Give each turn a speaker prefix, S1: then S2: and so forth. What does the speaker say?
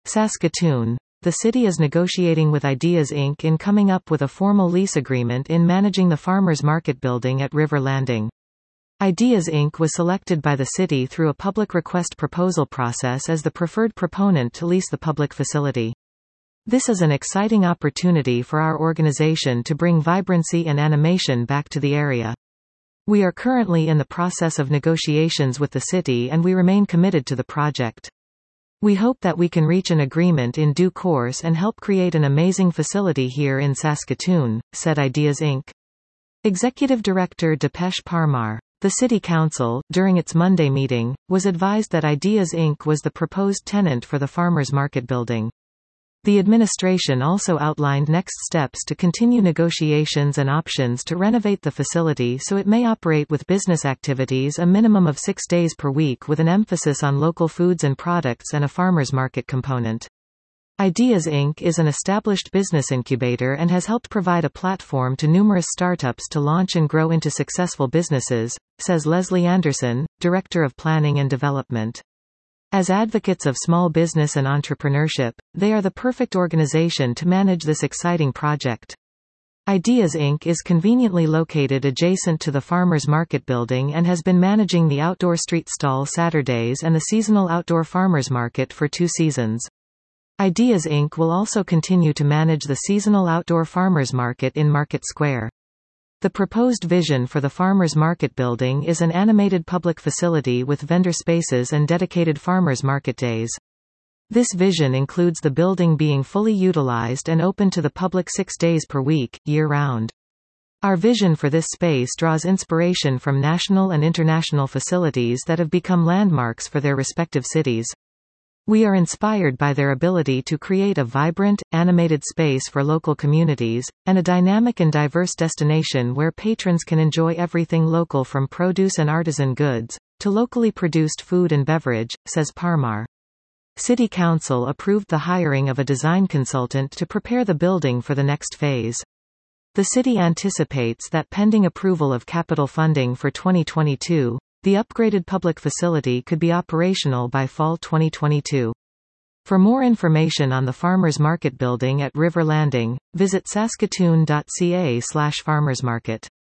S1: Saskatoon. The city is negotiating with Ideas Inc. in coming up with a formal lease agreement in managing the Farmers Market building at River Landing. Ideas Inc. was selected by the city through a public request proposal process as the preferred proponent to lease the public facility. This is an exciting opportunity for our organization to bring vibrancy and animation back to the area. We are currently in the process of negotiations with the city and we remain committed to the project. We hope that we can reach an agreement in due course and help create an amazing facility here in Saskatoon, said Ideas Inc. Executive Director Dipesh Parmar. The City Council, during its Monday meeting, was advised that Ideas Inc. was the proposed tenant for the Farmers Market building. The administration also outlined next steps to continue negotiations and options to renovate the facility so it may operate with business activities a minimum of 6 days per week with an emphasis on local foods and products and a farmers market component. Ideas Inc. is an established business incubator and has helped provide a platform to numerous startups to launch and grow into successful businesses, says Leslie Anderson, Director of Planning and Development. As advocates of small business and entrepreneurship, they are the perfect organization to manage this exciting project. Ideas Inc. is conveniently located adjacent to the Farmers Market building and has been managing the outdoor street stall Saturdays and the seasonal outdoor farmers market for 2 seasons. Ideas Inc. will also continue to manage the seasonal outdoor farmers market in Market Square. The proposed vision for the Farmers Market building is an animated public facility with vendor spaces and dedicated farmers market days. This vision includes the building being fully utilized and open to the public 6 days per week, year-round. Our vision for this space draws inspiration from national and international facilities that have become landmarks for their respective cities. We are inspired by their ability to create a vibrant, animated space for local communities, and a dynamic and diverse destination where patrons can enjoy everything local from produce and artisan goods, to locally produced food and beverage, says Parmar. City Council approved the hiring of a design consultant to prepare the building for the next phase. The city anticipates that pending approval of capital funding for 2022, the upgraded public facility could be operational by fall 2022. For more information on the Farmers Market building at River Landing, visit saskatoon.ca/farmersmarket.